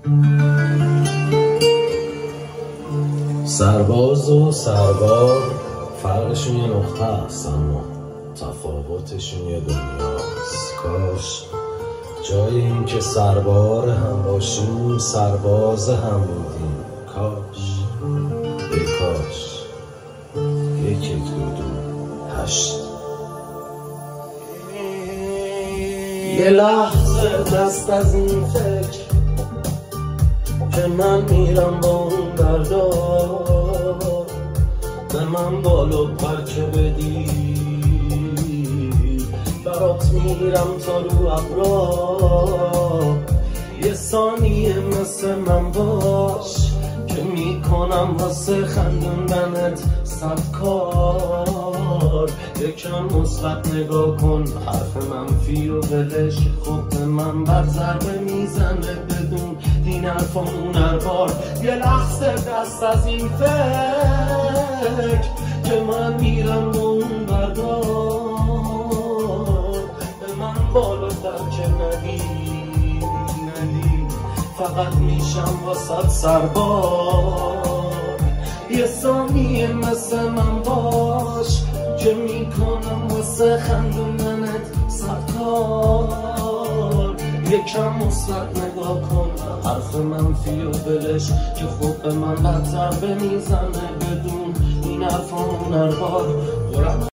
سرباز و سربار فرقشون یه نقطه هست، اما تفاوتشون یه دنیاست. کاش جای این که سربار هم باشیم سرباز هم بودیم. کاش کاش 1 2 2 8. یه لحظه دست از این فکر که من میرم با اون دردا، به من بالو پرکه بدی، برات میرم تا رو ابرا. یه ثانیه مثل من باش که میکنم واسه خندوندنت 100 کار. یکم مثبت نگاه کن، حرف منفی و ولش. خب به من بر ضربه میزنه بدون این حرفا هنربار. یه لحظه دست از این فکر که من میرم با اون بردار، به من بالاتر که ندی فقط میشم واسه سربار. یه ثانیه مثل من باش که میکنم واسه خندوندنت 100 کار. یکم مثبت نگاه کن، حرف منفی و بلش که خوب به من بد ضربه میزنه بدون این حرفا هنربار.